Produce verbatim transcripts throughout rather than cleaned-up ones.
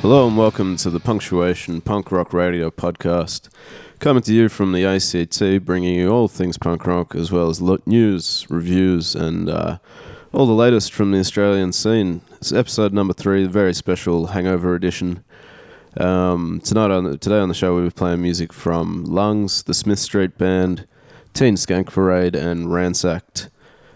Hello and welcome to the Punctuation Punk Rock Radio podcast, coming to you from the A C T, bringing you all things punk rock as well as lo- news, reviews and uh, all the latest from the Australian scene. It's episode number three, a very special hangover edition. Um, tonight on the, today on the show we'll be playing music from Lungs, the Smith Street Band, Teen Skank Parade and Ransacked.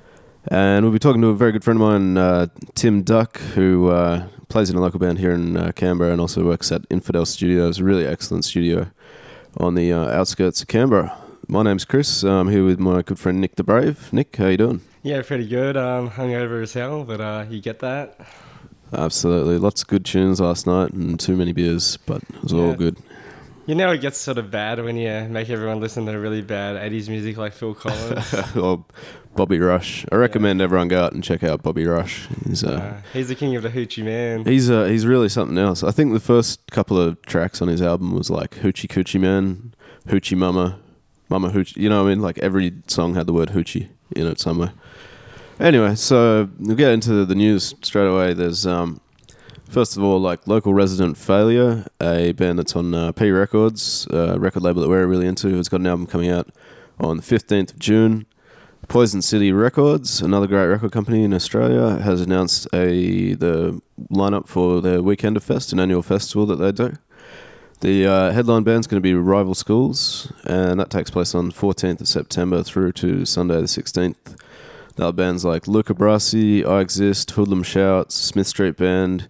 And we'll be talking to a very good friend of mine, uh, Tim Duck, who uh, plays in a local band here in uh, Canberra and also works at Infidel Studios, a really excellent studio on the uh, outskirts of Canberra. My name's Chris. I'm here with my good friend Nick the Brave. Nick, how you doing? Yeah, pretty good. Um, hungover as hell, but uh, you get that. Absolutely. Lots of good tunes last night and too many beers, but it was yeah. all good. You know it gets sort of bad when you make everyone listen to really bad eighties music like Phil Collins. Or Bobby Rush. I recommend yeah. everyone go out and check out Bobby Rush. He's, uh, uh, he's the king of the hoochie man. He's uh, he's really something else. I think the first couple of tracks on his album was like Hoochie Coochie Man, Hoochie Mama, Mama Hoochie. You know what I mean? Like every song had the word hoochie in it somewhere. Anyway, so we'll get into the news straight away. There's... um. First of all, like Local Resident Failure, a band that's on uh, P Records, a record label that we're really into. It's got an album coming out on the fifteenth of June. Poison City Records, another great record company in Australia, has announced a the lineup for their Weekender Fest, an annual festival that they do. The uh, headline band's going to be Rival Schools, and that takes place on the fourteenth of September through to Sunday the sixteenth. There are bands like Luca Brasi, I Exist, Hoodlum Shouts, Smith Street Band.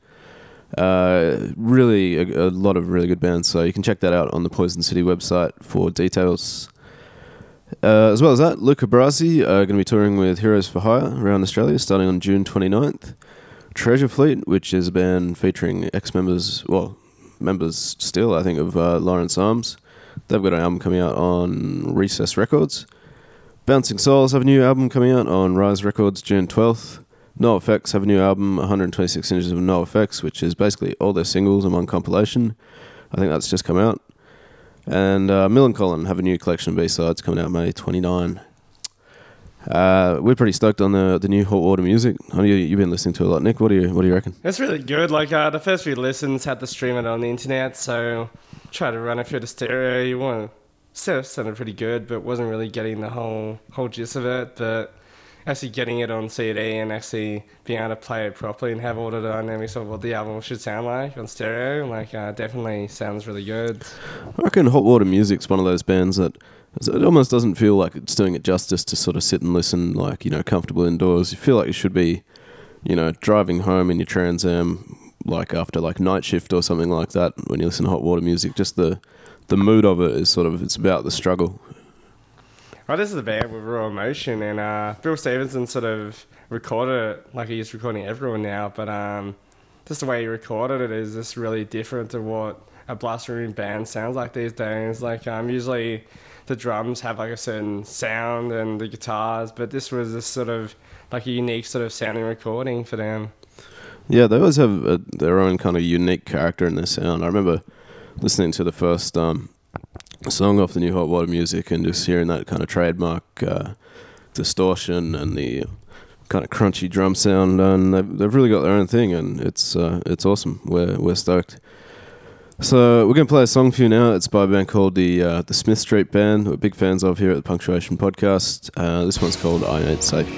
Uh, really a, a lot of really good bands, so you can check that out on the Poison City website for details. Uh, as well as that, Luca Brasi are going to be touring with Heroes for Hire around Australia starting on June twenty-ninth. Treasure Fleet, which is a band featuring ex-members, well, members still, I think, of uh, Lawrence Arms. They've got an album coming out on Recess Records. Bouncing Souls have a new album coming out on Rise Records June twelfth. NoFX have a new album, one hundred twenty-six inches of NoFX, which is basically all their singles in one compilation. I think that's just come out. And uh, Millencolin have a new collection of B-sides coming out May twenty-ninth. Uh, we're pretty stoked on the the new Hot Water music. I know you, you've been listening to it a lot, Nick. What do you what do you reckon? It's really good. Like uh, the first few listens had to stream it on the internet, so try to run it through the stereo. You want to sounded pretty good, but wasn't really getting the whole whole gist of it. But actually getting it on C D and actually being able to play it properly and have all the dynamics of what the album should sound like on stereo, like uh, definitely sounds really good. I reckon Hot Water Music's one of those bands that it almost doesn't feel like it's doing it justice to sort of sit and listen like, you know, comfortable indoors. You feel like you should be, you know, driving home in your Trans Am like after like night shift or something like that when you listen to Hot Water Music. Just the, the mood of it is sort of, it's about the struggle. Oh, this is a band with real emotion, and uh, Bill Stevenson sort of recorded it like he's recording everyone now, but um, just the way he recorded it is just really different to what a Blaster Room band sounds like these days. Like um, usually the drums have like a certain sound and the guitars, but this was just sort of like a unique sort of sounding recording for them. Yeah, they always have a, their own kind of unique character in their sound. I remember listening to the first... Um, song off the new Hot Water Music and just hearing that kind of trademark uh, distortion and the kind of crunchy drum sound, and they've, they've really got their own thing, and it's uh, it's awesome. We're we're stoked. So we're gonna play a song for you now. It's by a band called the uh, the Smith Street Band, who we're big fans of here at the Punctuation Podcast. Uh, this one's called I Ain't Safe.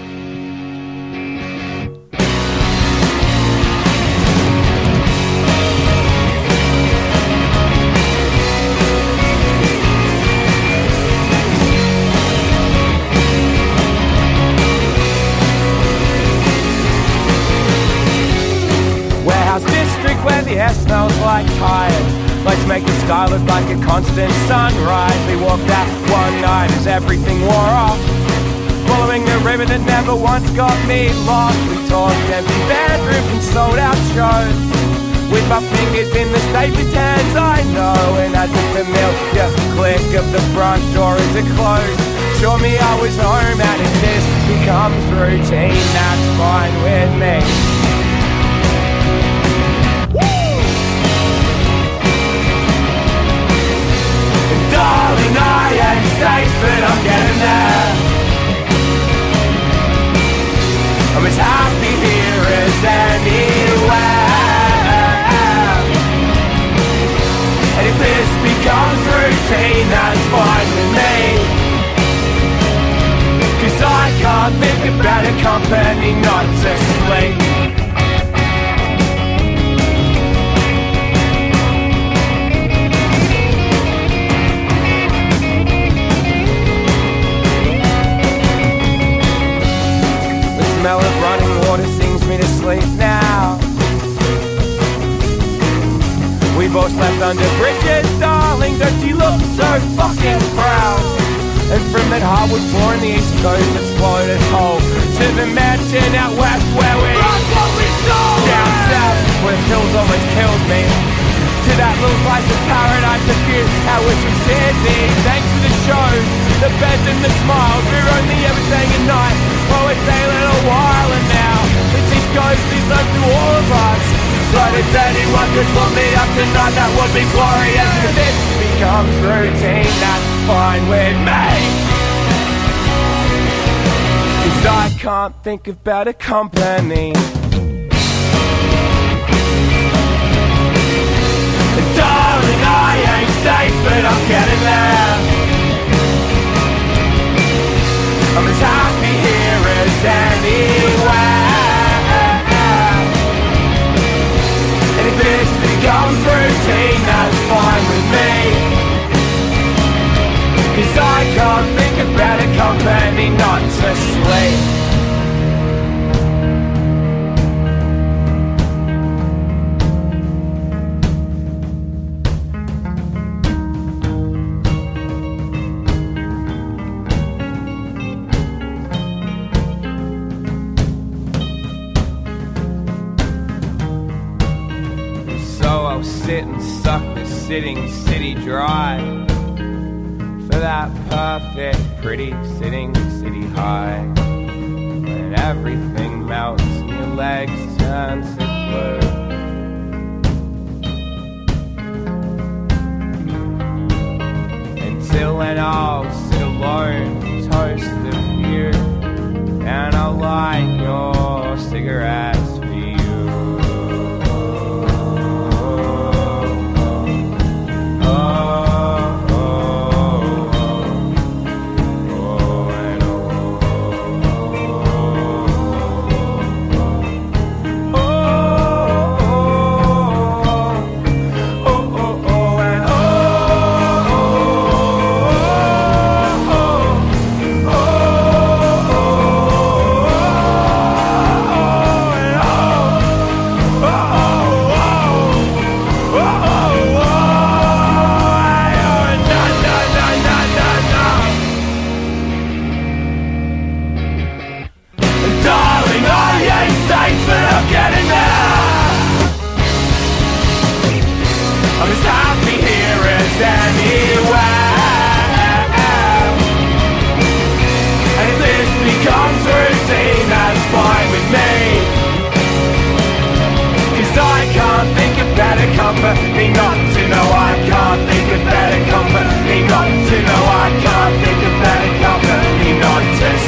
Air smells like tires. Let's make the sky look like a constant sunrise. We walked out one night as everything wore off, following the river that never once got me lost. We talked empty bedrooms and sold out shows, with my fingers in the safest hands I know. And as the familiar click of the front door as it closed, show me I was home, and if this becomes routine, that's fine with me. Darling, I ain't safe, but I'm getting there. I'm as happy here as anywhere. better company not to sleep. The smell of running water sings me to sleep now. We both slept under bridges, darling, don't you look so fucking proud? And from that hardwood floor in the east coast that swallowed us whole, to the mansion out west where we lost what we stole. Down south where the hills almost killed me, to that little slice of paradise of you, I wish we said thee. Thanks for the shows, the beds and the smiles, we're only ever staying at night. Oh, it's a little while and now it's these ghosts who's left to all of us. So if anyone could pull me up tonight, that would be glorious. And if this becomes routine, that's fine with me. Cause I can't think of better company. And darling, I ain't safe, but I'm getting there. I'm as happy here as anywhere. If this becomes routine, that's fine with me. Cause I can't think of better company not to sleep. Sit and suck the sitting city dry for that perfect, pretty sitting city high. When everything melts and your legs turn to glue. Until then I'll sit alone, toast the view, and I'll light your cigarettes for you. Company not to know I can't think of better company not to know I can't think of better company not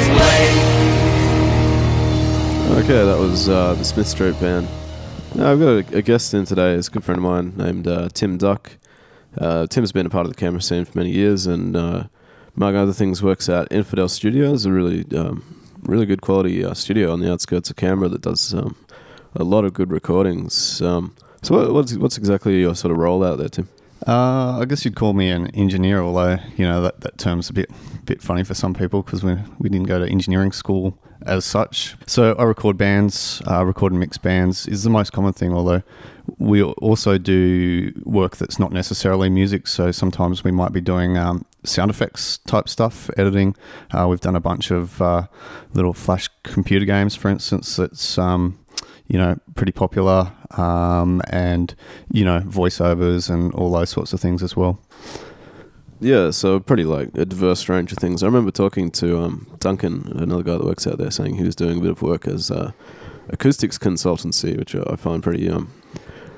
to sleep. Okay, that was uh, the Smith Street Band. Now, I've got a, a guest in today. It's a good friend of mine named uh, Tim Duck. Uh, Tim's been a part of the camera scene for many years, and uh, among other things, works at Infidel Studios, a really, um, really good quality uh, studio on the outskirts of Canberra that does um, a lot of good recordings. Um, So what, what's what's exactly your sort of role out there, Tim? Uh, I guess you'd call me an engineer, although you know that, that term's a bit bit funny for some people because we we didn't go to engineering school as such. So I record bands, uh, record and mix bands is the most common thing. Although we also do work that's not necessarily music. So sometimes we might be doing um, sound effects type stuff, editing. Uh, we've done a bunch of uh, little flash computer games, for instance. That's um, you know, pretty popular, um, and, you know, voiceovers and all those sorts of things as well. Yeah, so pretty like a diverse range of things. I remember talking to um, Duncan, another guy that works out there, saying he was doing a bit of work as uh, acoustics consultancy, which I find pretty um,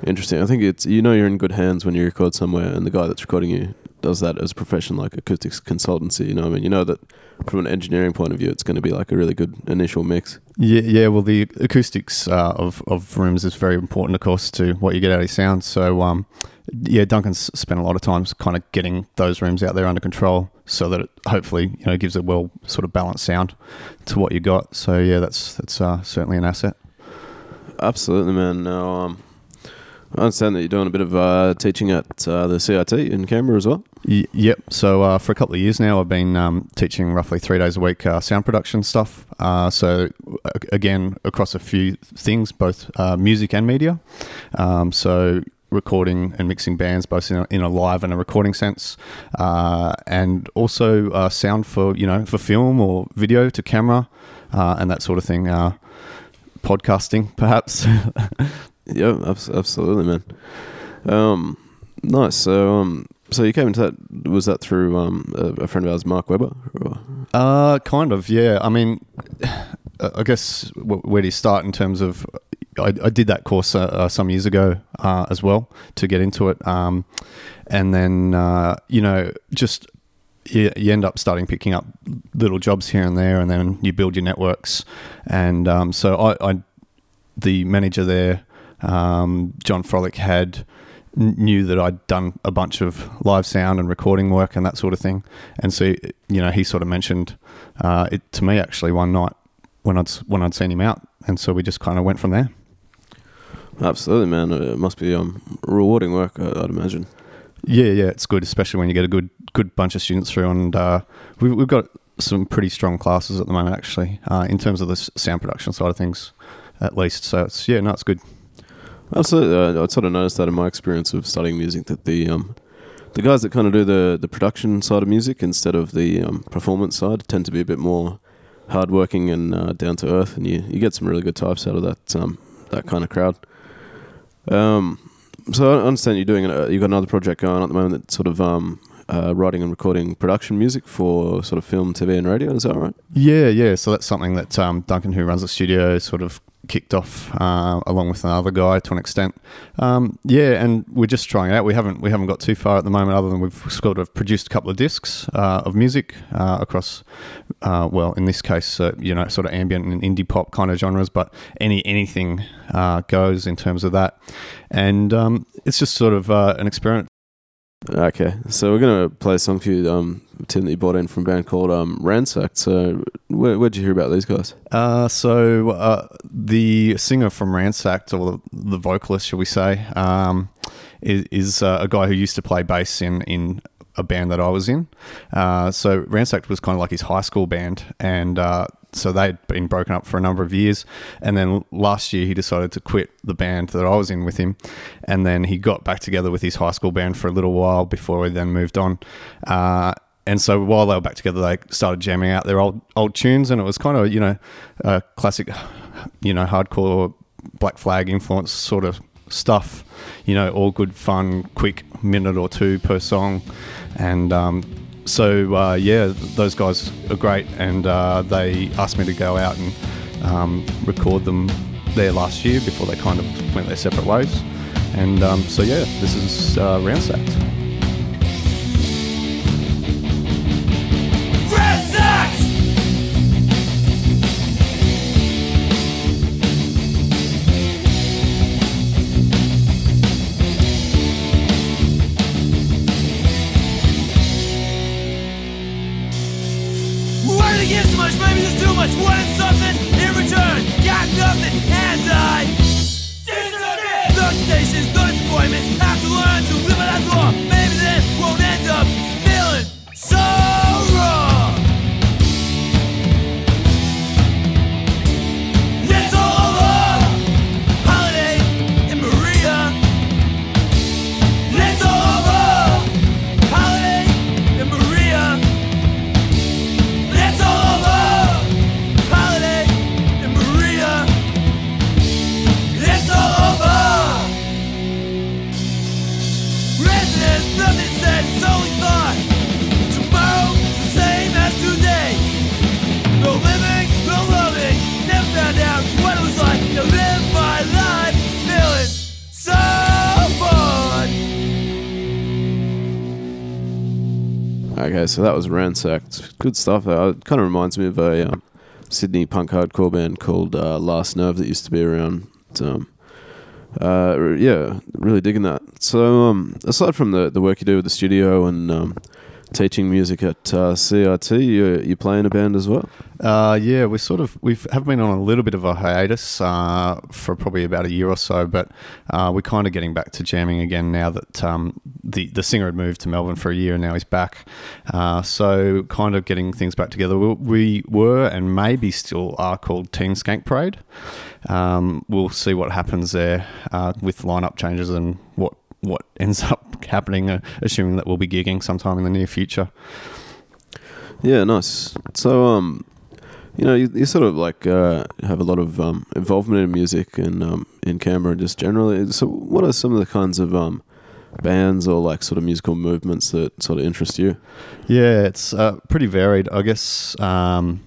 Interesting. I think it's, you know, you're in good hands when you record somewhere and the guy that's recording you does that as a profession, like acoustics consultancy. You know what I mean? You know that from an engineering point of view, it's going to be like a really good initial mix. Yeah, yeah. Well, the acoustics uh, of of rooms is very important, of course, to what you get out of your sound. So, um, yeah, Duncan's spent a lot of times kind of getting those rooms out there under control, so that it hopefully, you know, gives a well sort of balanced sound to what you got. So, yeah, that's that's uh, certainly an asset. Absolutely, man. Now, um, I understand that you're doing a bit of uh, teaching at uh, the C I T in Canberra as well. Y- yep. So uh, for a couple of years now, I've been um, teaching roughly three days a week uh, sound production stuff. Uh, so uh, again, across a few things, both uh, music and media. Um, so recording and mixing bands, both in a, in a live and a recording sense, uh, and also uh, sound for you know for film or video to camera uh, and that sort of thing. Uh, podcasting, perhaps. Yeah, absolutely, man. Um, nice. So, um, so you came into that. Was that through um, a, a friend of ours, Mark Webber? Or? Uh, kind of. Yeah. I mean, I guess where do you start in terms of? I, I did that course uh, uh, some years ago uh, as well to get into it, um, and then uh, you know just. You, you end up starting picking up little jobs here and there, and then you build your networks. And um, so I, I, the manager there, um, John Frolick, had knew that I'd done a bunch of live sound and recording work and that sort of thing. And so, you know, he sort of mentioned uh, it to me actually one night when I'd when I'd seen him out, and so we just kind of went from there. Absolutely, man. It must be um, rewarding work, I'd imagine. Yeah, yeah, it's good, especially when you get a good good bunch of students through, and uh, we've, we've got some pretty strong classes at the moment, actually, uh, in terms of the sound production side of things, at least. So it's yeah, no, it's good. Absolutely, uh, I sort of noticed that in my experience of studying music, that the um, the guys that kind of do the, the production side of music instead of the um, performance side tend to be a bit more hardworking and uh, down to earth, and you, you get some really good types out of that um, that kind of crowd. Um. So I understand you're doing a, you've got another project going on at the moment that's sort of um, uh, writing and recording production music for sort of film, T V and radio, is that right? Yeah, yeah. So that's something that um, Duncan, who runs the studio, sort of kicked off uh, along with another guy to an extent. Um, yeah, and we're just trying it out. We haven't we haven't got too far at the moment, other than we've sort of produced a couple of discs uh, of music uh, across, uh, well, in this case, uh, you know, sort of ambient and indie pop kind of genres, but any anything uh, goes in terms of that. And um, it's just sort of uh, an experiment. Okay, so we're going to play a song for you, um, Tim, that you brought in from a band called um, Ransacked. So where where'd you hear about these guys? Uh, so uh, the singer from Ransacked, or the, the vocalist, shall we say, um, is, is uh, a guy who used to play bass in, in a band that I was in. Uh, so Ransacked was kind of like his high school band, and uh, so they'd been broken up for a number of years. And then last year he decided to quit the band that I was in with him, and then he got back together with his high school band for a little while before he then moved on. Uh, and so while they were back together, they started jamming out their old old tunes, and it was kind of, you know, uh, classic, you know, hardcore Black Flag influence sort of stuff, you know, all good fun, quick minute or two per song. And um, so, uh, yeah, those guys are great, and uh, they asked me to go out and um, record them there last year before they kind of went their separate ways. And um, so, yeah, this is uh, Ransacked. Maybe there's too much, wanted something in return, got nothing, and I disappeared. Those stations, those disappointments, have to learn to live by that law. Maybe this won't end up feeling so wrong. It's all over, holiday in Maria. It's all over, holiday in Maria. It's all over. Okay, so that was Ransacked. Good stuff. Uh, it kind of reminds me of a um, Sydney punk hardcore band called uh, Last Nerve that used to be around. Um, uh, yeah, really digging that. So, um, aside from the, the work you do with the studio and um, teaching music at uh, C R T, you you play in a band as well? Uh, yeah, we sort of we've have been on a little bit of a hiatus uh, for probably about a year or so, but uh, we're kind of getting back to jamming again now that um, the the singer had moved to Melbourne for a year and now he's back. Uh, so kind of getting things back together. We, we were and maybe still are called Teen Skank Parade. Um, we'll see what happens there uh, with lineup changes and what what ends up happening, uh, assuming that we'll be gigging sometime in the near future. Yeah, nice. So, um, you know, you, you sort of like uh, have a lot of um, involvement in music and um, in Canberra just generally. So, what are some of the kinds of um, bands or like sort of musical movements that sort of interest you? Yeah, it's uh, pretty varied, I guess. Um,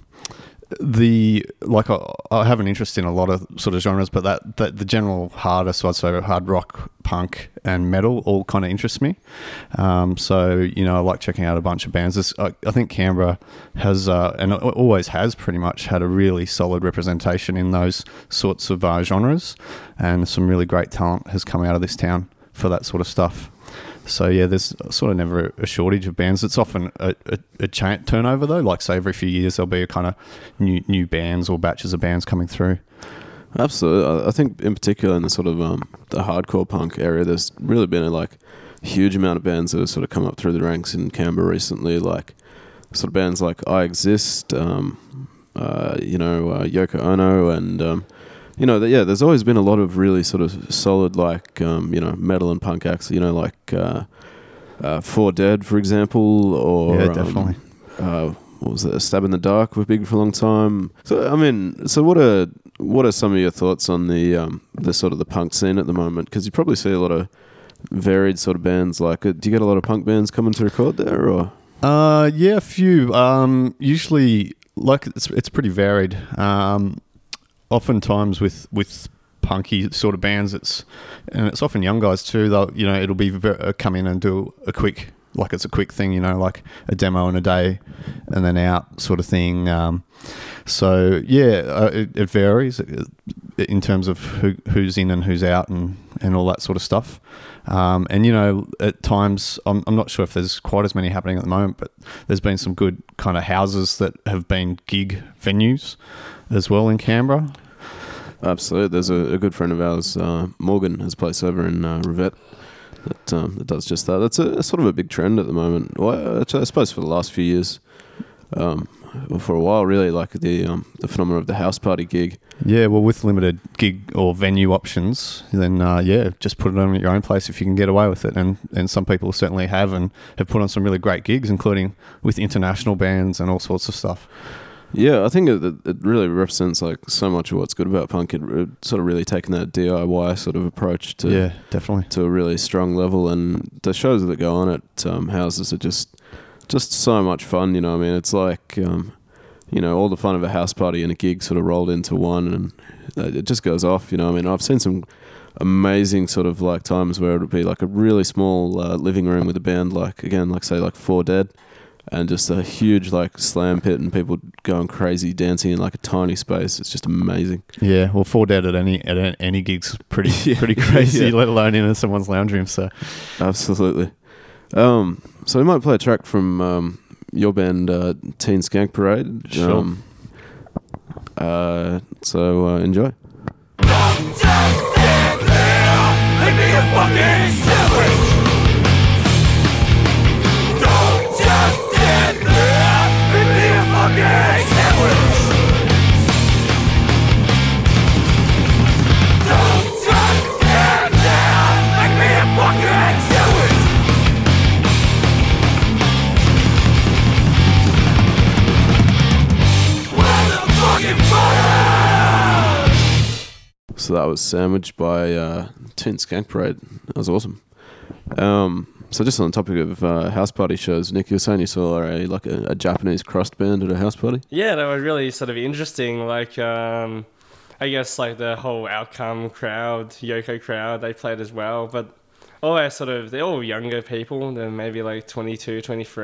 the like I, I have an interest in a lot of sort of genres, but that, that the general harder, so I'd say hard rock, punk, and metal all kind of interest me. Um, so you know, I like checking out a bunch of bands. This, I, I think Canberra has uh, and always has pretty much had a really solid representation in those sorts of uh, genres, and some really great talent has come out of this town for that sort of stuff. So yeah, there's sort of never a shortage of bands. It's often a, a, a cha- turnover though. Like say every few years there'll be a kind of new new bands or batches of bands coming through. Absolutely. I think in particular in the sort of um, the hardcore punk area, there's really been a like huge amount of bands that have sort of come up through the ranks in Canberra recently. Like sort of bands like I Exist, um, uh, you know, uh, Yoko Ono, and um, you know, the, yeah, there's always been a lot of really sort of solid, like, um, you know, metal and punk acts, you know, like uh, uh, Four Dead, for example, or... Yeah, definitely. Um, uh, what was it? A Stab in the Dark were big for a long time. So, I mean, so what are what are some of your thoughts on the um, the sort of the punk scene at the moment? Because you probably see a lot of varied sort of bands. Like, uh, do you get a lot of punk bands coming to record there, or...? Uh, yeah, a few. Um, usually, like, it's, it's pretty varied. Um... Oftentimes with, with punky sort of bands, it's and it's often young guys too. They'll you know it'll be very, uh, come in and do a quick like it's a quick thing, you know, like a demo in a day and then out sort of thing. Um, so yeah, uh, it, it varies in terms of who who's in and who's out and, and all that sort of stuff. Um, and you know, at times I'm I'm not sure if there's quite as many happening at the moment, but there's been some good kind of houses that have been gig venues as well in Canberra. Absolutely. There's a, a good friend of ours, uh, Morgan, has a place over in uh, Rivette that, um, that does just that. That's a, a sort of a big trend at the moment. Well, actually, I suppose for the last few years, um, or for a while, really, like the um, the phenomenon of the house party gig. Yeah, well, with limited gig or venue options, then uh, yeah, just put it on at your own place if you can get away with it. And and some people certainly have and have put on some really great gigs, including with international bands and all sorts of stuff. Yeah, I think it, it really represents like so much of what's good about punk. It, it sort of really taken that D I Y sort of approach to yeah, definitely to a really strong level, and the shows that go on at um, houses are just just so much fun. You know, I mean, it's like um, you know, all the fun of a house party and a gig sort of rolled into one, and it just goes off. You know, I mean, I've seen some amazing sort of like times where it would be like a really small uh, living room with a band, like again, like say like Four Dead. And just a huge like slam pit and people going crazy dancing in like a tiny space. It's just amazing. Yeah, well, Four Dead at any at any gig's pretty yeah. pretty crazy, yeah. let alone in someone's lounge room. So, absolutely. Um, so we might play a track from um, your band, uh, Teen Skank Parade. Sure. Um, uh, so uh, enjoy. Don't just stand there, make me a fucking sandwich. Don't just stand there, make me a fucking sandwich. Don't just stand there, make me a fucking sandwich. Where's the fucking fire? So that was Sandwich by uh, Teen Skank Parade. That was awesome. Um, so just on the topic of uh, house party shows, Nick, you were saying you saw a like a, a Japanese crust band at a house party? Yeah, that was really sort of interesting. Like, um, I guess like the whole Outcome crowd, Yoko crowd, they played as well. But all that sort of, they're all younger people. They're maybe like twenty-two, twenty-three.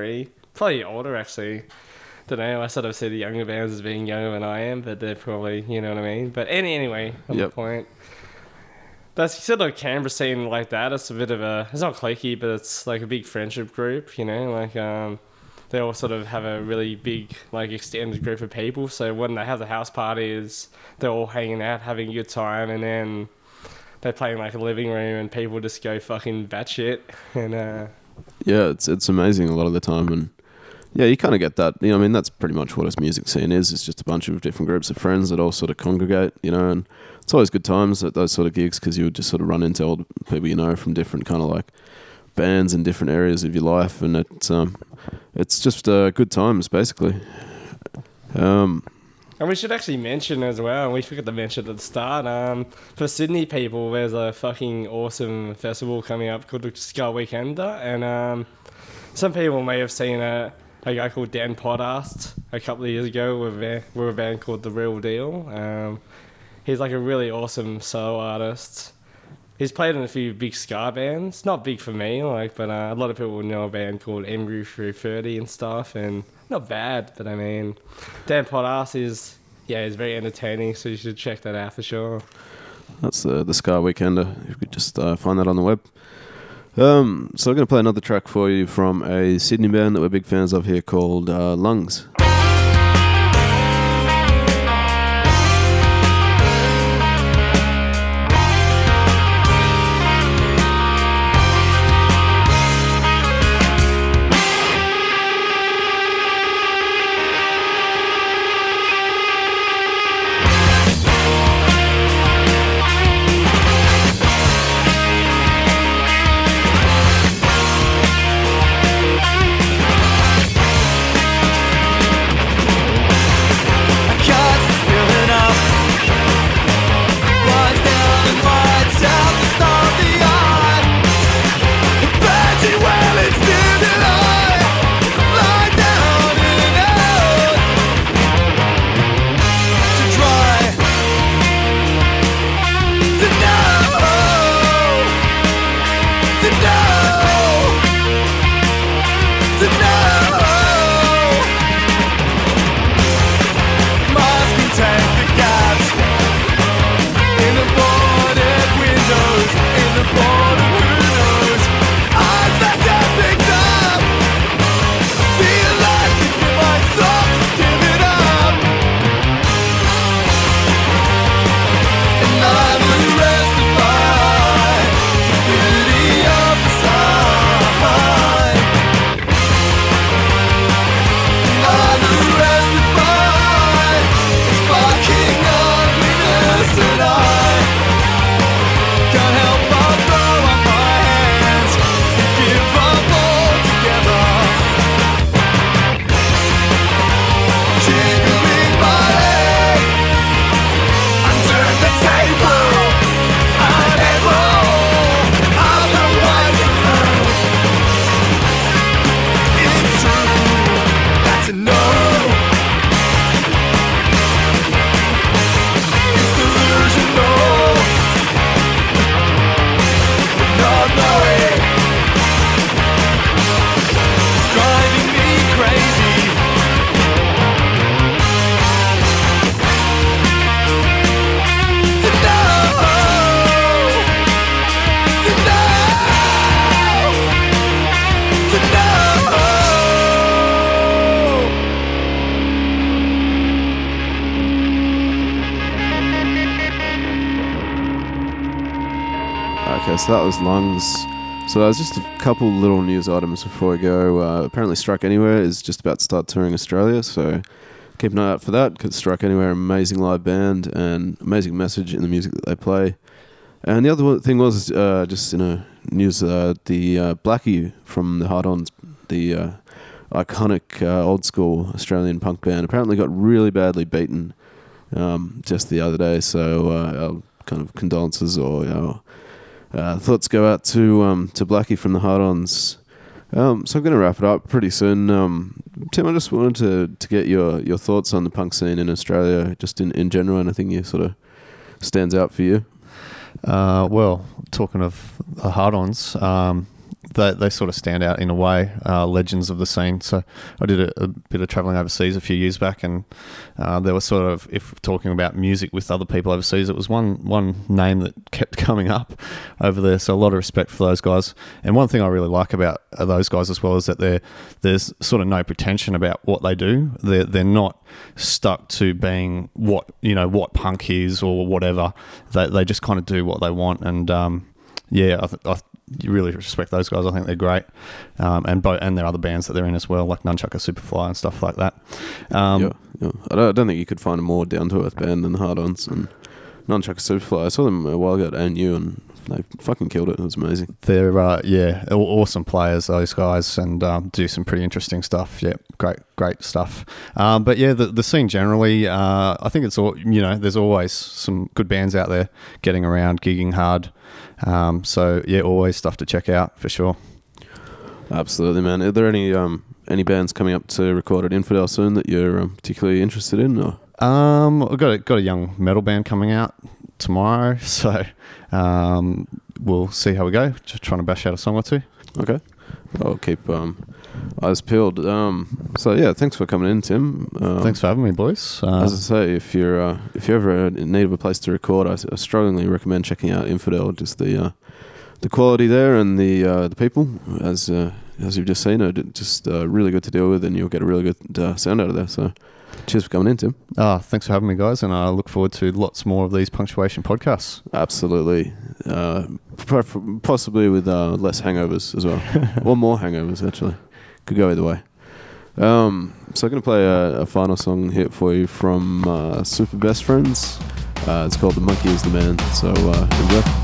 probably older actually. Don't know. I sort of see the younger bands as being younger than I am, but they're probably, you know what I mean. But any anyway, on Yep. the point. That's sort of Canberra scene like that. It's a bit of a, it's not cliquey, but it's like a big friendship group, you know, like um, they all sort of have a really big, like extended group of people. So when they have the house parties, they're all hanging out, having a good time, and then they play in like a living room and people just go fucking batshit. And uh, Yeah, it's it's amazing a lot of the time, and yeah, you kind of get that. You know, I mean, that's pretty much what a music scene is. It's just a bunch of different groups of friends that all sort of congregate, you know, and it's always good times at those sort of gigs because you would just sort of run into old people you know from different kind of like bands in different areas of your life, and it's um, it's just uh, good times basically. Um, and we should actually mention as well, and we forgot to mention at the start, um, for Sydney people, there's a fucking awesome festival coming up called the Ska Weekender, and um, some people may have seen a, a guy called Dan Podast a couple of years ago with a, with a band called The Real Deal. Um, he's like a really awesome solo artist. He's played in a few big ska bands, not big for me, like, but uh, a lot of people would know a band called Embryo through thirty and stuff, and not bad, but I mean, Dan Podast is, yeah, he's very entertaining, so you should check that out for sure. that's the the Ska Weekender. You could just uh, find that on the web. Um, so I'm going to play another track for you from a Sydney band that we're big fans of here called uh, Lungs. Okay, so that was Lungs. So there's just a couple little news items before we go. Uh, apparently Strike Anywhere is just about to start touring Australia, so keep an eye out for that, because Strike Anywhere, amazing live band and amazing message in the music that they play. And the other one thing was, uh, just in a news, uh, the uh, Blackie from the Hard-Ons, the uh, iconic uh, old school Australian punk band, apparently got really badly beaten um, just the other day, so uh, our kind of condolences or our uh, thoughts go out to um, to Blackie from the Hard-Ons. Um, so I'm going to wrap it up pretty soon. Um, Tim, I just wanted to, to get your, your thoughts on the punk scene in Australia, just in, in general, anything you sort of stands out for you? Uh, well, talking of the Hard-Ons, um, they, they sort of stand out in a way, uh, legends of the scene. So I did a, a bit of travelling overseas a few years back, and uh, there was sort of, if talking about music with other people overseas, it was one one name that kept coming up over there. So a lot of respect for those guys. And one thing I really like about uh, those guys as well is that they're, there's sort of no pretension about what they do. They're, they're not stuck to being what, you know, what punk is or whatever. They, they just kind of do what they want. And um, yeah, I, th- I you really respect those guys. I think they're great, um, and bo- and their other bands that they're in as well, like Nunchucker Superfly and stuff like that. Um, yeah, yeah. I don't, I don't think you could find a more down to earth band than Hard Ons and Nunchucker Superfly. I saw them a while ago at A N U and they fucking killed it. It was amazing. They're uh, yeah, awesome players, those guys, and um, do some pretty interesting stuff. Yeah, great, great stuff. Um, but yeah, the the scene generally, uh, I think it's all, you know, there's always some good bands out there getting around, gigging hard. Um, so yeah, always stuff to check out for sure. Absolutely, man. Are there any um, any bands coming up to record at Infidel soon that you're um, particularly interested in? Or? Um, I've got a, got a young metal band coming out tomorrow, so um, we'll see how we go. Just trying to bash out a song or two. Okay, I'll keep um, eyes peeled. Um, so yeah, thanks for coming in, Tim. Um, Thanks for having me, boys. Uh, as I say, if you're uh, if you're ever in need of a place to record, I, I strongly recommend checking out Infidel. Just the uh, the quality there and the uh, the people, as uh, as you've just seen, are just uh, really good to deal with, and you'll get a really good uh, sound out of there. So. Cheers for coming in, Tim. Oh, thanks for having me, guys, and I look forward to lots more of these Punctuation podcasts. Absolutely. Uh, possibly with uh, less hangovers as well. Or more hangovers, actually. Could go either way. Um, so I'm going to play a, a final song here for you from uh, Super Best Friends. Uh, it's called The Monkey is the Man, so uh, enjoy.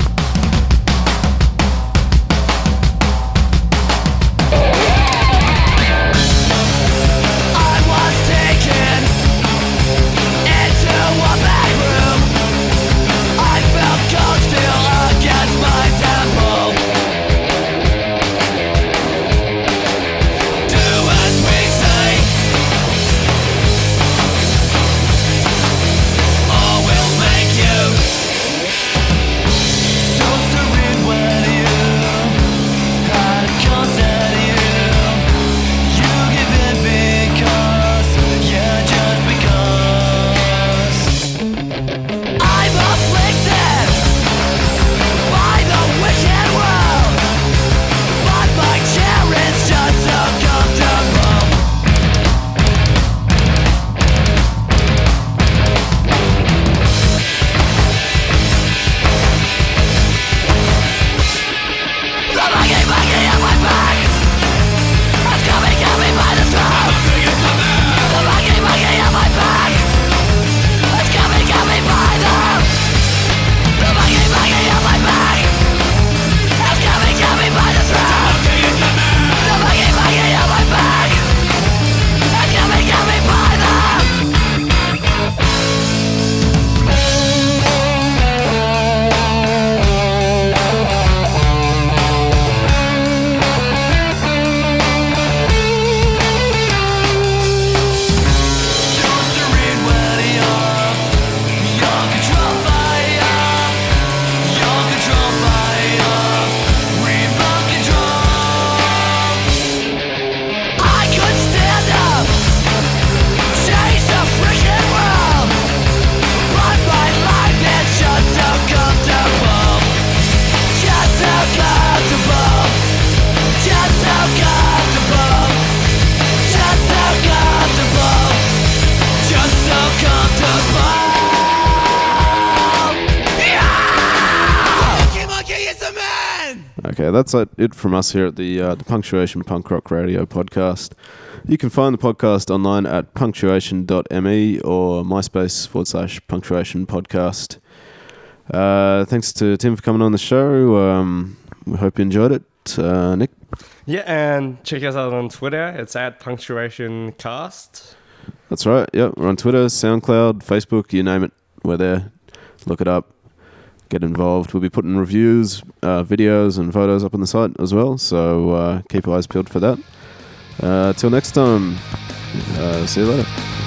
Okay, that's it from us here at the uh, the Punctuation Punk Rock Radio podcast. You can find the podcast online at punctuation dot me or MySpace forward slash punctuation podcast. Uh, thanks to Tim for coming on the show. Um, we hope you enjoyed it. Uh, Nick? Yeah, and check us out on Twitter. It's at punctuationcast. That's right. Yeah, we're on Twitter, SoundCloud, Facebook, you name it. We're there. Look it up. Get involved. We'll be putting reviews, uh, videos, and photos up on the site as well. So uh, keep your eyes peeled for that. Uh, till next time. Uh, see you later.